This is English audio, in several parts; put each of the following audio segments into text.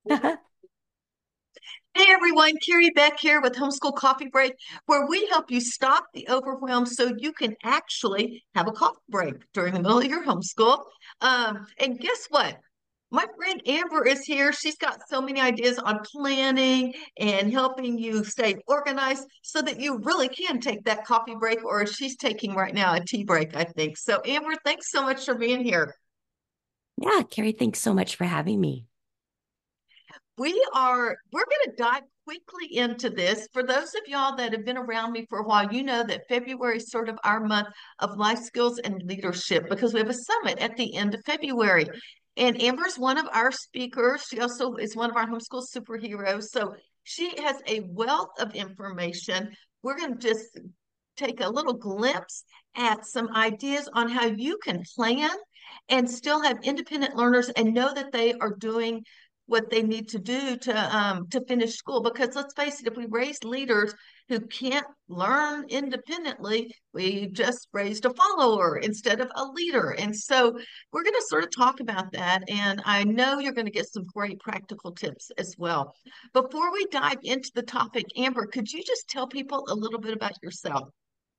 Hey everyone, Carrie Beck here with Homeschool Coffee Break, where we help you stop the overwhelm so you can actually have a coffee break during the middle of your homeschool. And guess what? My friend Amber is here. She's got so many ideas on planning and helping you stay organized so that you really can take that coffee break, or as she's taking right now, a tea break, I think. So, Amber, thanks so much for being here. Yeah, Carrie, thanks so much for having me. We're going to dive quickly into this. For those of y'all that have been around me for a while, you know that February is sort of our month of life skills and leadership because we have a summit at the end of February. And Amber's one of our speakers. She also is one of our homeschool superheroes. So she has a wealth of information. We're going to just take a little glimpse at some ideas on how you can plan and still have independent learners and know that they are doing what they need to do to finish school. Because let's face it, if we raise leaders who can't learn independently, we just raised a follower instead of a leader. And so we're going to sort of talk about that. And I know you're going to get some great practical tips as well. Before we dive into the topic, Amber, could you just tell people a little bit about yourself?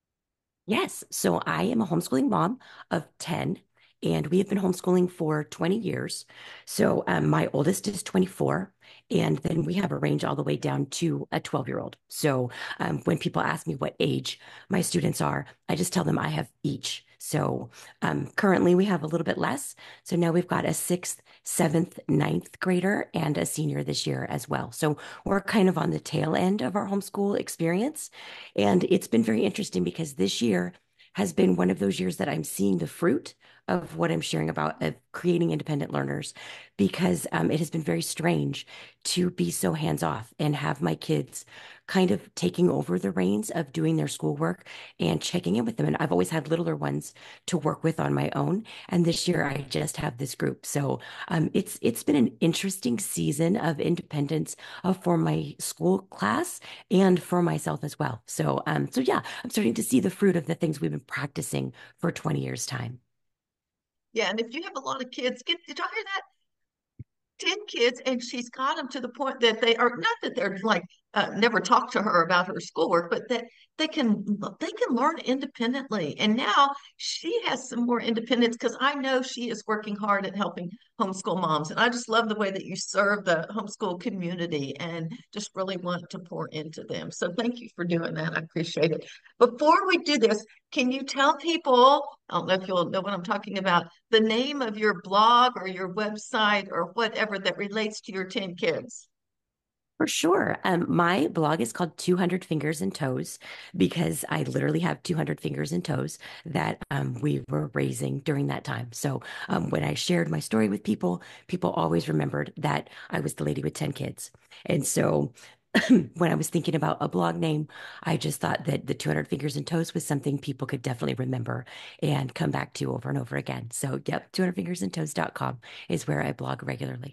Yes, so I am a homeschooling mom of 10, and we have been homeschooling for 20 years. So my oldest is 24, and then we have a range all the way down to a 12-year-old. So when people ask me what age my students are, I just tell them I have each. So currently we have a little bit less. So now we've got a sixth, seventh, ninth grader and a senior this year as well. So we're kind of on the tail end of our homeschool experience. And it's been very interesting because this year has been one of those years that I'm seeing the fruit of what I'm sharing about of creating independent learners because it has been very strange to be so hands off and have my kids kind of taking over the reins of doing their schoolwork and checking in with them. And I've always had littler ones to work with on my own. And this year I just have this group. So it's been an interesting season of independence for my school class and for myself as well. So yeah, I'm starting to see the fruit of the things we've been practicing for 20 years time. Yeah, and if you have a lot of kids, get did you hear that? 10 kids, and she's got them to the point that they are not that they're like never talk to her about her schoolwork, but that they can learn independently. And now she has some more independence because I know she is working hard at helping homeschool moms. And I just love the way that you serve the homeschool community and just really want to pour into them. So thank you for doing that. I appreciate it. Before we do this, can you tell people, I don't know if you'll know what I'm talking about, the name of your blog or your website or whatever that relates to your 10 kids? For sure. My blog is called 200 Fingers and Toes because I literally have 200 fingers and toes that we were raising during that time. So when I shared my story with people, people always remembered that I was the lady with 10 kids. And so when I was thinking about a blog name, I just thought that the 200 Fingers and Toes was something people could definitely remember and come back to over and over again. So, yep, 200fingersandtoes.com is where I blog regularly.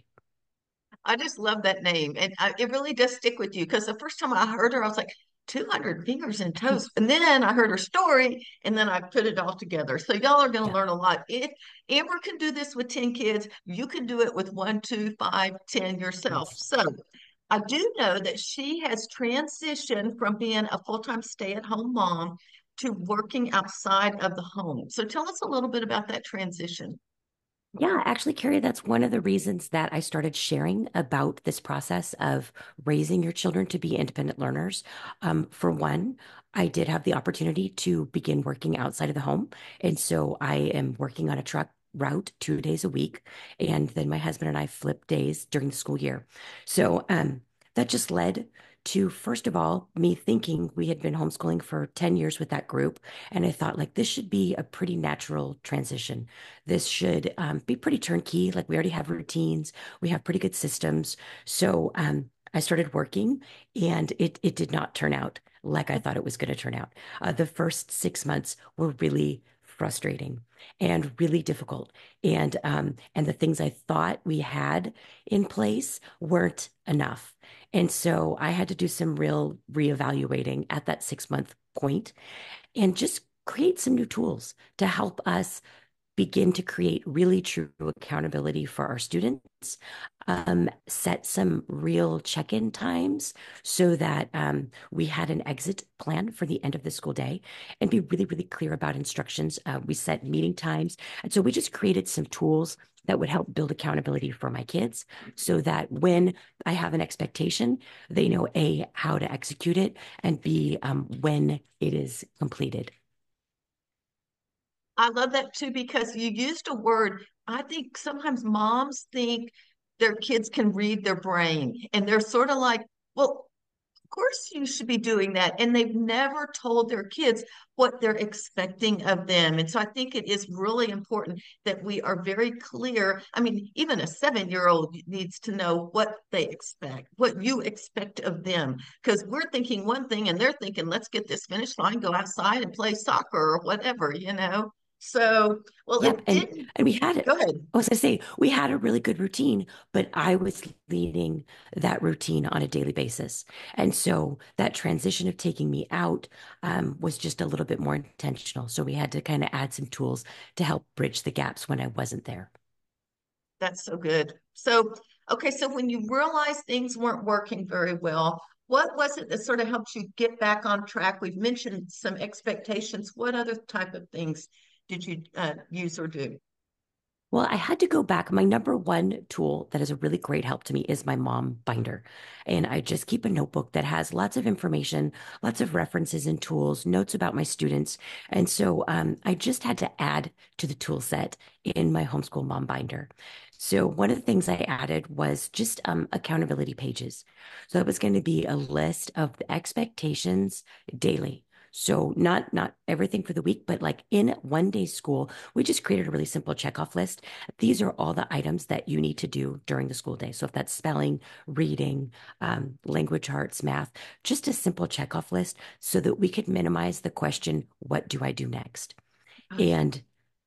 I just love that name. And it really does stick with you because the first time I heard her, I was like, 200 fingers and toes. And then I heard her story and then I put it all together. So y'all are going to Yeah. learn a lot. If Amber can do this with 10 kids, you can do it with one, two, five, 10 yourself. Yes. So I do know that she has transitioned from being a full-time stay-at-home mom to working outside of the home. So tell us a little bit about that transition. Yeah, actually, Carrie, that's one of the reasons that I started sharing about this process of raising your children to be independent learners. For one, I did have the opportunity to begin working outside of the home. And so I am working on a truck route 2 days a week. And then my husband and I flip days during the school year. So that just led to, first of all, me thinking we had been homeschooling for 10 years with that group. And I thought, like, this should be a pretty natural transition. This should be pretty turnkey. Like we already have routines, we have pretty good systems. So I started working, and it did not turn out like I thought it was going to turn out. The first 6 months were really frustrating and really difficult, and the things I thought we had in place weren't enough. And so I had to do some real reevaluating at that 6 month point and just create some new tools to help us begin to create really true accountability for our students, set some real check-in times so that we had an exit plan for the end of the school day and be really, really clear about instructions. We set meeting times. And so we just created some tools that would help build accountability for my kids so that when I have an expectation, they know A, how to execute it, and B, when it is completed. I love that too because you used a word. I think sometimes moms think their kids can read their brain, and they're sort of like, well, of course you should be doing that. And they've never told their kids what they're expecting of them. And so I think it is really important that we are very clear. I mean, even a 7-year-old needs to know what they expect, what you expect of them, because we're thinking one thing and they're thinking, let's get this finished line, go outside and play soccer or whatever, you know? So, well, Yep. it didn't. And we had it. Go ahead. I was gonna say we had a really good routine, but I was leading that routine on a daily basis. And so that transition of taking me out was just a little bit more intentional. So we had to kind of add some tools to help bridge the gaps when I wasn't there. That's so good. So, okay, so when you realized things weren't working very well, what was it that sort of helped you get back on track? We've mentioned some expectations. What other type of things did you use or do? Well, I had to go back. My number one tool that is a really great help to me is my mom binder. And I just keep a notebook that has lots of information, lots of references and tools, notes about my students. And so I just had to add to the tool set in my homeschool mom binder. So one of the things I added was just accountability pages. So it was going to be a list of the expectations daily. So not everything for the week, but like in 1 day school, we just created a really simple checkoff list. These are all the items that you need to do during the school day. So if that's spelling, reading, language arts, math, just a simple checkoff list so that we could minimize the question, what do I do next? Gosh, And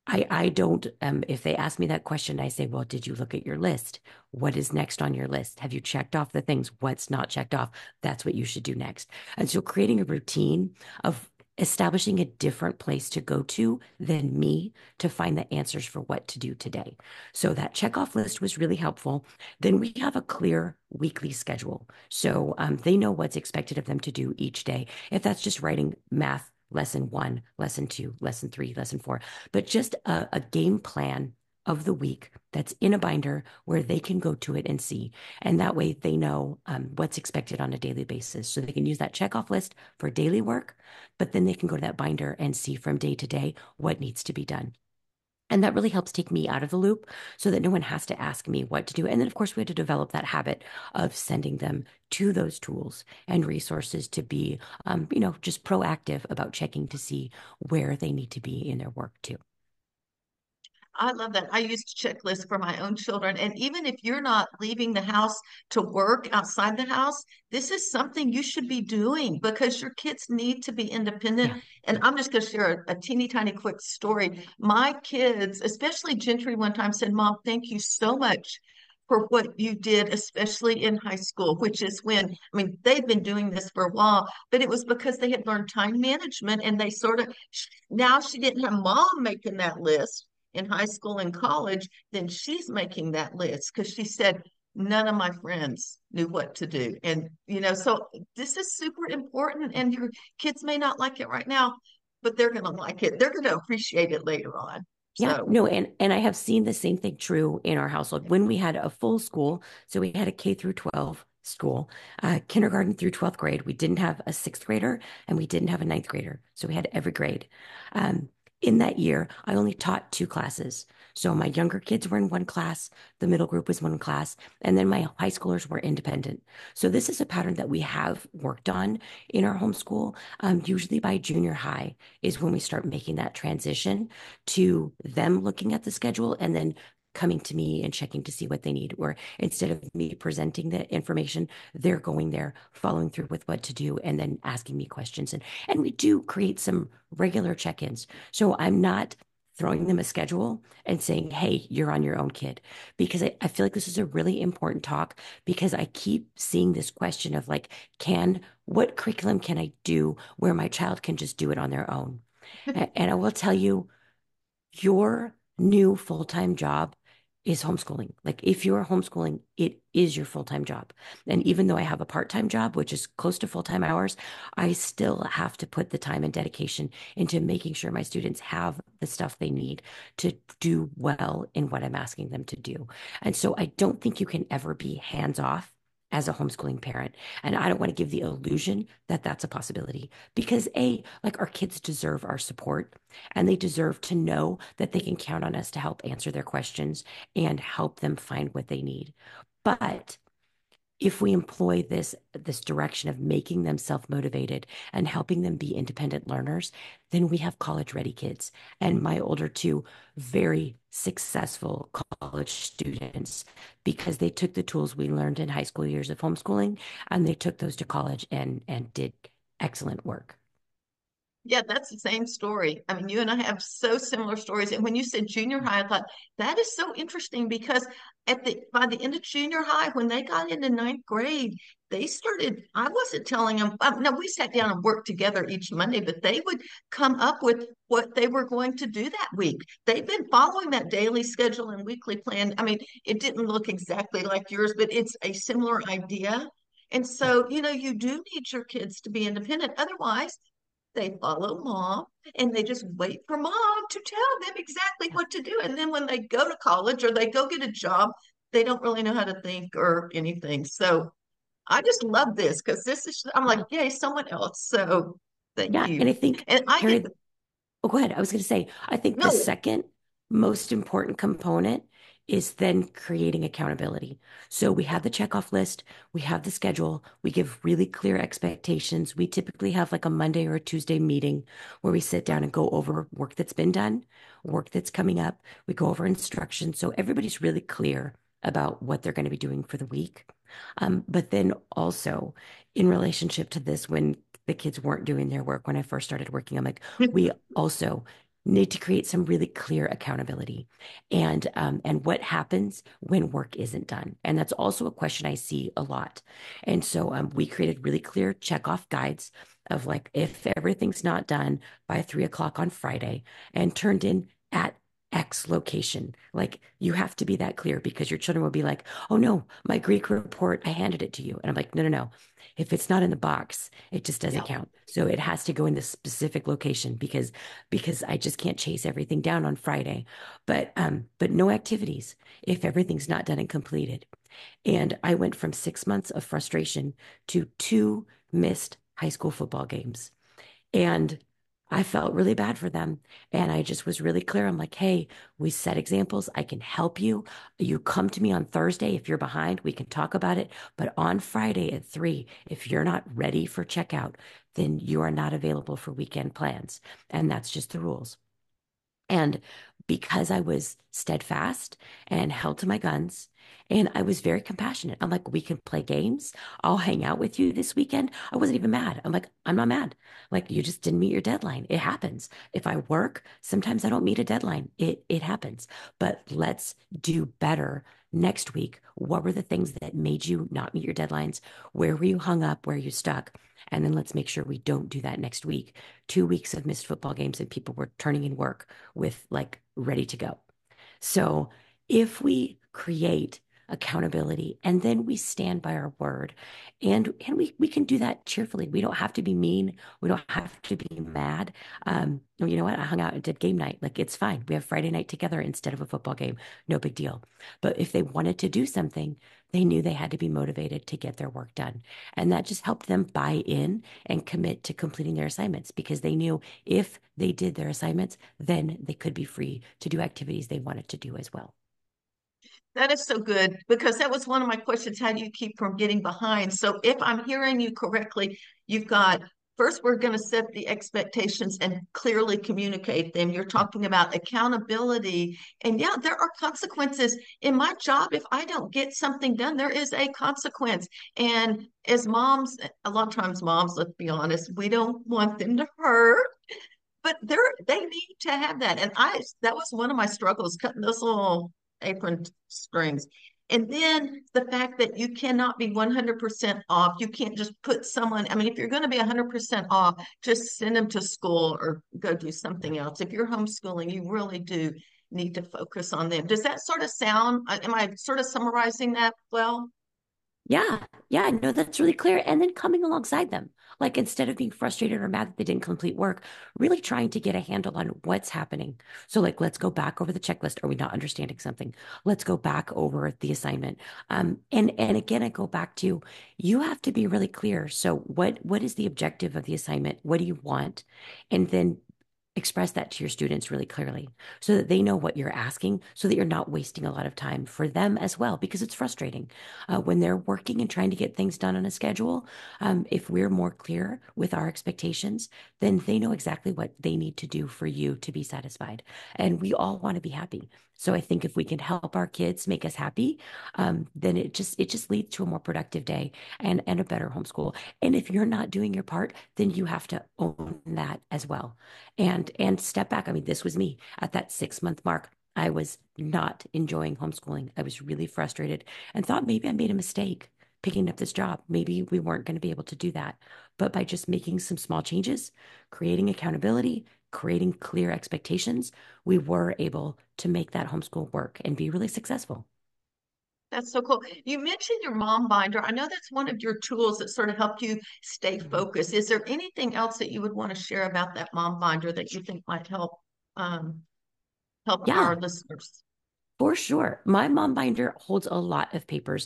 I don't, if they ask me that question, I say, well, did you look at your list? What is next on your list? Have you checked off the things? What's not checked off? That's what you should do next. And so creating a routine of establishing a different place to go to than me to find the answers for what to do today. So that checkoff list was really helpful. Then we have a clear weekly schedule. So they know what's expected of them to do each day. If that's just writing math lesson one, lesson two, lesson three, lesson four, but just a game plan of the week that's in a binder where they can go to it and see. And that way they know what's expected on a daily basis. So they can use that checkoff list for daily work, but then they can go to that binder and see from day to day what needs to be done. And that really helps take me out of the loop so that no one has to ask me what to do. And then, of course, we had to develop that habit of sending them to those tools and resources to be, just proactive about checking to see where they need to be in their work too. I love that. I use checklists for my own children. And even if you're not leaving the house to work outside the house, this is something you should be doing because your kids need to be independent. Yeah. And I'm just going to share a teeny tiny quick story. My kids, especially Gentry, one time said, Mom, thank you so much for what you did, especially in high school, which is when, I mean, they've been doing this for a while, but it was because they had learned time management and they sort of, now she didn't have mom making that list in high school and college, then she's making that list because she said, none of my friends knew what to do. And, so this is super important. And your kids may not like it right now, but they're going to like it. They're going to appreciate it later on. Yeah, So, no, and I have seen the same thing true in our household. When we had a full school, so we had a K through 12 school, kindergarten through 12th grade. We didn't have a sixth grader and we didn't have a ninth grader. So we had every grade. Um, in that year, I only taught two classes. So my younger kids were in one class, the middle group was one class, and then my high schoolers were independent. So this is a pattern that we have worked on in our homeschool. Usually by junior high is when we start making that transition to them looking at the schedule and then coming to me and checking to see what they need. Or instead of me presenting the information, they're going there, following through with what to do, and then asking me questions. And we do create some regular check-ins. So I'm not throwing them a schedule and saying, hey, you're on your own, kid. Because I feel like this is a really important talk because I keep seeing this question of like, what curriculum can I do where my child can just do it on their own? And I will tell you, your new full-time job is homeschooling. Like if you're homeschooling, it is your full-time job. And even though I have a part-time job, which is close to full-time hours, I still have to put the time and dedication into making sure my students have the stuff they need to do well in what I'm asking them to do. And so I don't think you can ever be hands off as a homeschooling parent. And I don't want to give the illusion that that's a possibility because like our kids deserve our support and they deserve to know that they can count on us to help answer their questions and help them find what they need. But if we employ this direction of making them self-motivated and helping them be independent learners, then we have college-ready kids. And my older two, very successful college students because they took the tools we learned in high school years of homeschooling and they took those to college and did excellent work. Yeah, that's the same story. I mean, you and I have so similar stories. And when you said junior high, I thought that is so interesting because by the end of junior high, when they got into ninth grade, they started. I wasn't telling them. No, we sat down and worked together each Monday, but they would come up with what they were going to do that week. They've been following that daily schedule and weekly plan. I mean, it didn't look exactly like yours, but it's a similar idea. And Yeah. so, you do need your kids to be independent. Otherwise, they follow mom and they just wait for mom to tell them exactly what to do. And then when they go to college or they go get a job, they don't really know how to think or anything. So I just love this because I'm like, Yeah. yay, someone else. So thank Yeah. And I you. think, And I get, Carrie, oh, go ahead. I was going to say, I think the no, second most important component is then creating accountability. So we have the checkoff list, we have the schedule, we give really clear expectations. We typically have like a Monday or a Tuesday meeting where we sit down and go over work that's been done, work that's coming up. We go over instructions. So everybody's really clear about what they're going to be doing for the week. But then also in relationship to this, when the kids weren't doing their work when I first started working, I'm like, we also need to create some really clear accountability and what happens when work isn't done. And that's also a question I see a lot. And so we created really clear checkoff guides of like if everything's not done by 3 o'clock on Friday and turned in at X location. Like you have to be that clear because your children will be like, oh no, my Greek report, I handed it to you. And I'm like, no, no, no. If it's not in the box, it just doesn't yeah, count. So it has to go in this specific location because I just can't chase everything down on Friday. But no activities if everything's not done and completed. And I went from 6 months of frustration to two missed high school football games. And I felt really bad for them. And I just was really clear. I'm like, hey, we set examples. I can help you. You come to me on Thursday. If you're behind, we can talk about it. But on Friday at 3, if you're not ready for checkout, then you are not available for weekend plans. And that's just the rules. And because I was steadfast and held to my guns, and I was very compassionate, I'm like, we can play games. I'll hang out with you this weekend. I wasn't even mad. I'm like, I'm not mad. Like, you just didn't meet your deadline. It happens. If I work, sometimes I don't meet a deadline. It happens. But let's do better next week. What were the things that made you not meet your deadlines? Where were you hung up? Where you stuck? And then let's make sure we don't do that next week. 2 weeks of missed football games and people were turning in work with like ready to go. So if we create accountability and then we stand by our word and we can do that cheerfully. We don't have to be mean. We don't have to be mad. You know what? I hung out and did game night. Like it's fine. We have Friday night together instead of a football game. No big deal. But if they wanted to do something, they knew they had to be motivated to get their work done. And that just helped them buy in and commit to completing their assignments because they knew if they did their assignments, then they could be free to do activities they wanted to do as well. that is so good because that was one of my questions. How do you keep from getting behind? So if I'm hearing you correctly, you've got first, we're going to set the expectations and clearly communicate them. You're talking about accountability. And yeah, there are consequences in my job. If I don't get something done, there is a consequence. And as moms, a lot of times moms, let's be honest, we don't want them to hurt. But they need to have that. And that was one of my struggles, cutting those little apron strings. And then the fact that you cannot be 100% off. You can't just put someone, I mean, if you're going to be 100% off, just send them to school or go do Yeah. something else. If you're homeschooling, you really do need to focus on them. Does that sort of sound, am I sort of summarizing that well? Yeah, yeah, no, that's really clear. And then coming alongside them, like instead of being frustrated or mad that they didn't complete work, really trying to get a handle on what's happening. So, like, let's go back over the checklist. Are we not understanding something? Let's go back over the assignment. And again, I go back to you have to be really clear. So, what is the objective of the assignment? What do you want? And then express that to your students really clearly so that they know what you're asking, so that you're not wasting a lot of time for them as well, because it's frustrating when they're working and trying to get things done on a schedule. If we're more clear with our expectations, then they know exactly what they need to do for you to be satisfied. And we all want to be happy. So I think if we can help our kids make us happy, then it just leads to a more productive day and a better homeschool. And if you're not doing your part, then you have to own that as well and step back. I mean, this was me at that 6 month mark. I was not enjoying homeschooling. I was really frustrated and thought maybe I made a mistake picking up this job. Maybe we weren't going to be able to do that. But by just making some small changes, creating accountability, creating clear expectations, we were able to make that homeschool work and be really successful. That's so cool. You mentioned your mom binder. I know that's one of your tools that sort of helped you stay Mhm. focused. Is there anything else that you would want to share about that mom binder that you think might um, help our Yeah. listeners? For sure. My mom binder holds a lot of papers.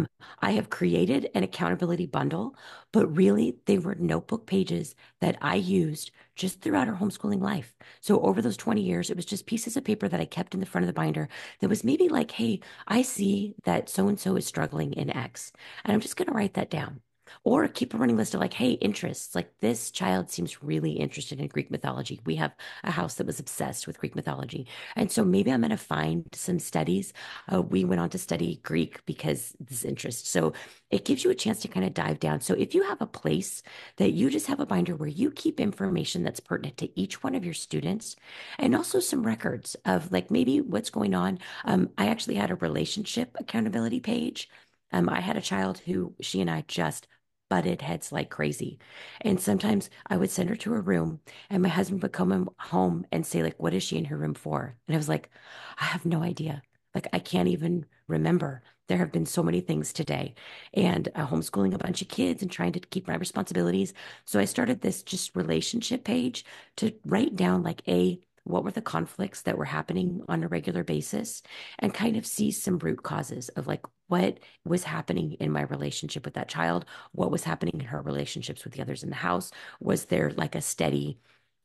I have created an accountability bundle, but really they were notebook pages that I used just throughout our homeschooling life. So over those 20 years, it was just pieces of paper that I kept in the front of the binder that was maybe like, hey, I see that so and so is struggling in X, and I'm just going to write that down. Or keep a running list of like, hey, interests. Like this child seems really interested in Greek mythology. We have a house that was obsessed with Greek mythology. And so maybe I'm going to find some studies. We went on to study Greek because this interest. So it gives you a chance to kind of dive down. So if you have a place that you just have a binder where you keep information that's pertinent to each one of your students and also some records of like maybe what's going on. I actually had a relationship accountability page. I had a child who she and I just butted heads like crazy. And sometimes I would send her to her room and my husband would come home and say, like, what is she in her room for? And I was like, I have no idea. Like, I can't even remember. There have been so many things today. And homeschooling a bunch of kids and trying to keep my responsibilities. So I started this just relationship page to write down, like, what were the conflicts that were happening on a regular basis and kind of see some root causes of like what was happening in my relationship with that child, what was happening in her relationships with the others in the house. Was there like a steady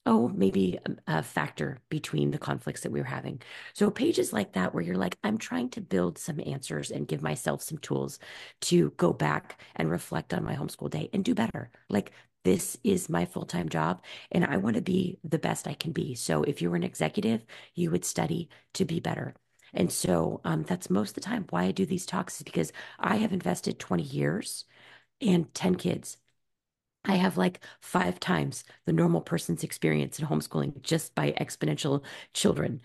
maybe a factor between the conflicts that we were having. So pages like that, where you're like, I'm trying to build some answers and give myself some tools to go back and reflect on my homeschool day and do better. Like, this is my full-time job and I want to be the best I can be. So if you were an executive, you would study to be better. And so that's most of the time why I do these talks is because I have invested 20 years and 10 kids. I have like 5 times the normal person's experience in homeschooling just by exponential children.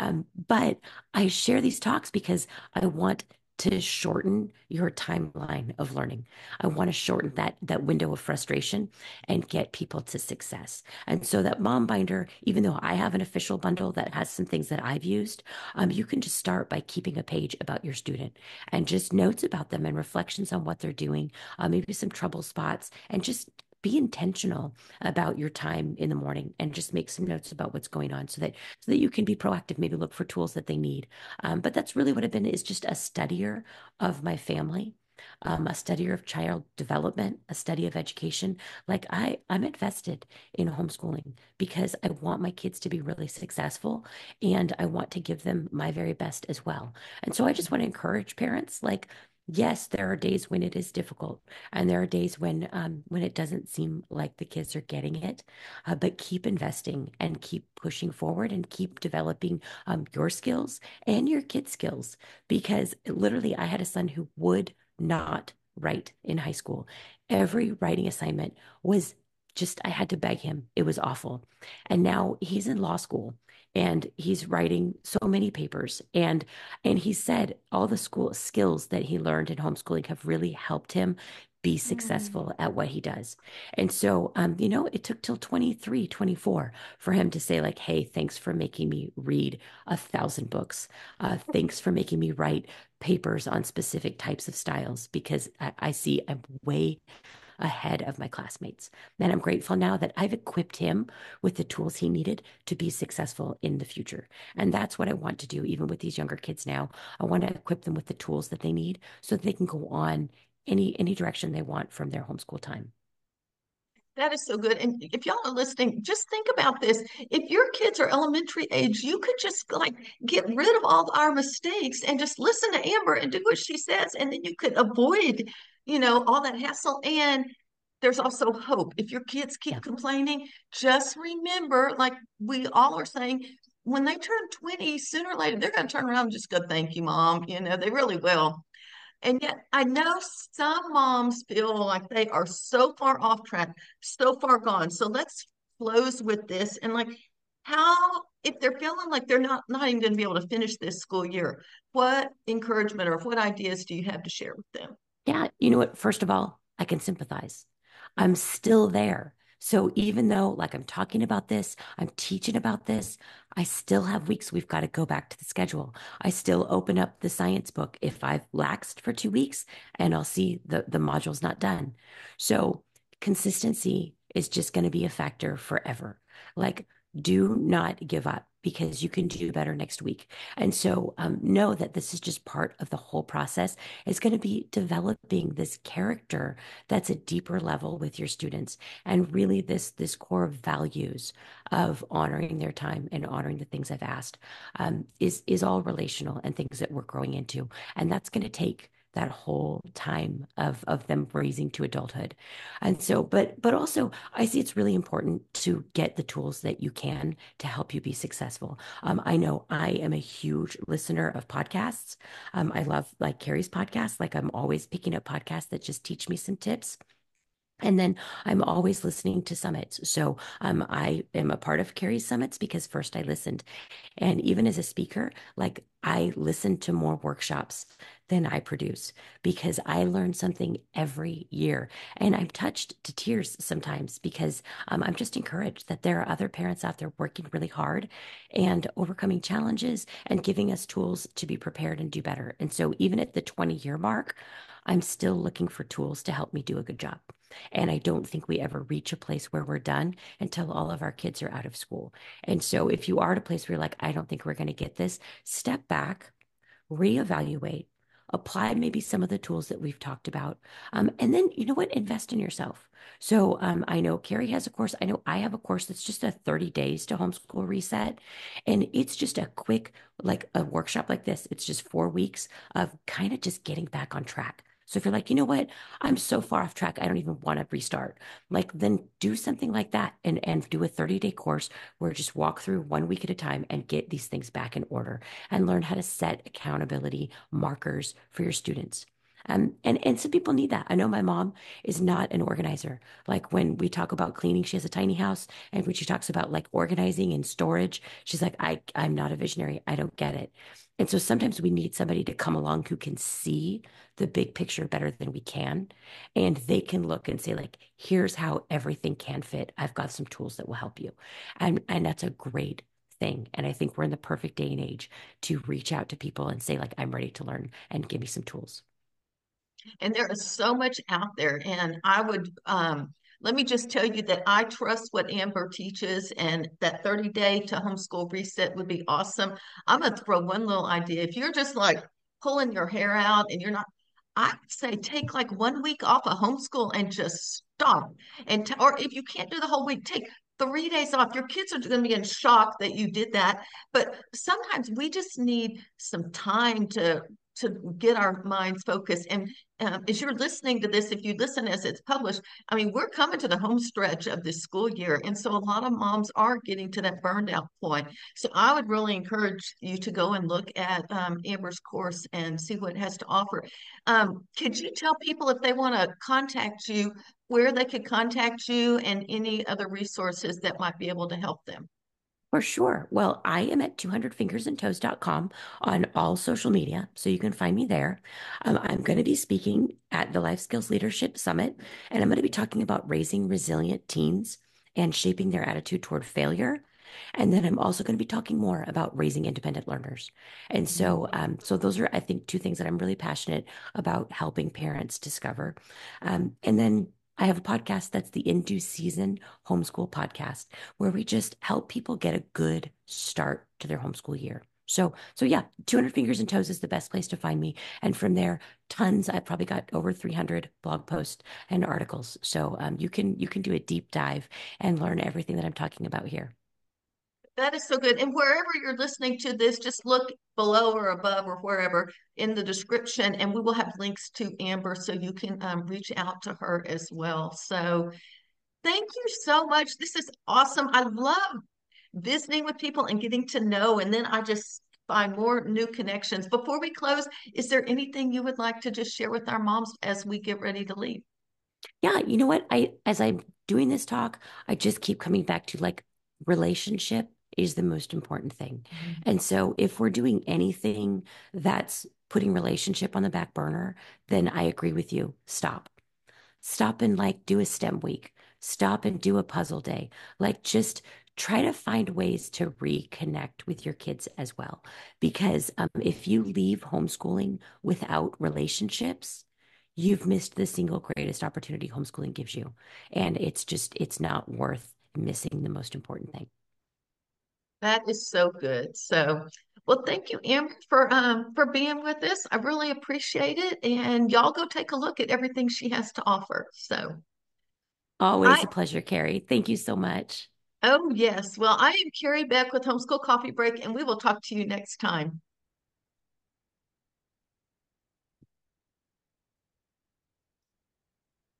But I share these talks because I want to shorten your timeline of learning. I want to shorten that window of frustration and get people to success. And so that mom binder, even though I have an official bundle that has some things that I've used, you can just start by keeping a page about your student and just notes about them and reflections on what they're doing, maybe some trouble spots, and just be intentional about your time in the morning and just make some notes about what's going on so that you can be proactive, maybe look for tools that they need. But that's really what I've been is just a studier of my family. A studier of child development, a study of education. Like I'm invested in homeschooling because I want my kids to be really successful and I want to give them my very best as well. And so I just want to encourage parents, like, yes, there are days when it is difficult, and there are days when it doesn't seem like the kids are getting it. But keep investing and keep pushing forward and keep developing your skills and your kids' skills. Because literally, I had a son who would not write in high school. Every writing assignment was just I had to beg him. It was awful. And now he's in law school and he's writing so many papers. And he said all the school skills that he learned in homeschooling have really helped him be Mm. successful at what he does. And so, it took till 23, 24 for him to say, like, hey, thanks for making me read 1,000 books. Thanks for making me write papers on specific types of styles because I see I'm way ahead of my classmates. And I'm grateful now that I've equipped him with the tools he needed to be successful in the future. And that's what I want to do, even with these younger kids now. I want to equip them with the tools that they need so that they can go on any direction they want from their homeschool time. That is so good. And if y'all are listening, just think about this. If your kids are elementary age, you could just like get rid of all our mistakes and just listen to Amber and do what she says. And then you could avoid, all that hassle. And there's also hope. If your kids keep Yeah. complaining, just remember, like we all are saying, when they turn 20, sooner or later, they're going to turn around and just go, thank you, mom. They really will. And yet, I know some moms feel like they are so far off track, so far gone. So let's close with this and like how if they're feeling like they're not even going to be able to finish this school year, what encouragement or what ideas do you have to share with them? Yeah, you know what? First of all, I can sympathize. I'm still there. So even though, like, I'm talking about this, I'm teaching about this, I still have weeks we've got to go back to the schedule. I still open up the science book if I've laxed for 2 weeks and I'll see the module's not done. So consistency is just going to be a factor forever. Like, do not give up because you can do better next week. And so know that this is just part of the whole process. It's going to be developing this character that's a deeper level with your students and really this core of values of honoring their time and honoring the things I've asked is all relational and things that we're growing into. And that's going to take that whole time of them raising to adulthood. And so, but also I see it's really important to get the tools that you can to help you be successful. I know I am a huge listener of podcasts. I love like Carrie's podcast. Like I'm always picking up podcasts that just teach me some tips. And then I'm always listening to summits. So I am a part of Carrie's summits because first I listened. And even as a speaker, like I listen to more workshops than I produce because I learn something every year. And I'm touched to tears sometimes because I'm just encouraged that there are other parents out there working really hard and overcoming challenges and giving us tools to be prepared and do better. And so even at the 20-year mark, I'm still looking for tools to help me do a good job. And I don't think we ever reach a place where we're done until all of our kids are out of school. And so if you are at a place where you're like, I don't think we're going to get this, step back, reevaluate, apply maybe some of the tools that we've talked about. And then, you know what, invest in yourself. So I know Carrie has a course. I know I have a course that's just a 30 days to homeschool reset. And it's just a quick, like a workshop like this. It's just 4 weeks of kind of just getting back on track. So if you're like, you know what, I'm so far off track, I don't even want to restart. Like then do something like that and do a 30-day course where just walk through 1 week at a time and get these things back in order and learn how to set accountability markers for your students. And some people need that. I know my mom is not an organizer. Like when we talk about cleaning, she has a tiny house, and when she talks about like organizing and storage, she's like, I'm not a visionary. I don't get it. And so sometimes we need somebody to come along who can see the big picture better than we can. And they can look and say, like, here's how everything can fit. I've got some tools that will help you. And that's a great thing. And I think we're in the perfect day and age to reach out to people and say, like, I'm ready to learn and give me some tools. And there is so much out there. And I would let me just tell you that I trust what Amber teaches, and that 30-day to homeschool reset would be awesome. I'm gonna throw one little idea. If you're just like pulling your hair out and you're not, I'd say take like 1 week off of homeschool and just stop. Or if you can't do the whole week, take 3 days off. Your kids are going to be in shock that you did that. But sometimes we just need some time to get our minds focused. And as you're listening to this, if you listen as it's published, I mean, we're coming to the home stretch of this school year. And so a lot of moms are getting to that burned out point. So I would really encourage you to go and look at Amber's course and see what it has to offer. Could you tell people if they want to contact you, where they could contact you and any other resources that might be able to help them. For sure. Well, I am at 200fingersandtoes.com on all social media, so you can find me there. I'm going to be speaking at the Life Skills Leadership Summit, and I'm going to be talking about raising resilient teens and shaping their attitude toward failure. And then I'm also going to be talking more about raising independent learners. And so, so those are, I think, two things that I'm really passionate about helping parents discover. And then I have a podcast that's the In Due Season Homeschool Podcast, where we just help people get a good start to their homeschool year. So yeah, 200 Fingers and Toes is the best place to find me. And from there, tons. I've probably got over 300 blog posts and articles. So you can do a deep dive and learn everything that I'm talking about here. That is so good. And wherever you're listening to this, just look below or above or wherever in the description, and we will have links to Amber so you can reach out to her as well. So thank you so much. This is awesome. I love visiting with people and getting to know, and then I just find more new connections. Before we close, is there anything you would like to just share with our moms as we get ready to leave? Yeah, you know what? As I'm doing this talk, I just keep coming back to like relationship is the most important thing. Mhm. And so if we're doing anything that's putting relationship on the back burner, then I agree with you. Stop. Stop and like do a STEM week. Stop and do a puzzle day. Like just try to find ways to reconnect with your kids as well. Because if you leave homeschooling without relationships, you've missed the single greatest opportunity homeschooling gives you. And it's not worth missing the most important thing. That is so good. So, well, thank you, Amber, for being with us. I really appreciate it. And y'all go take a look at everything she has to offer. So, Always I a pleasure, Carrie. Thank you so much. oh yes. Well, I am Carrie Beck with Homeschool Coffee Break, and we will talk to you next time.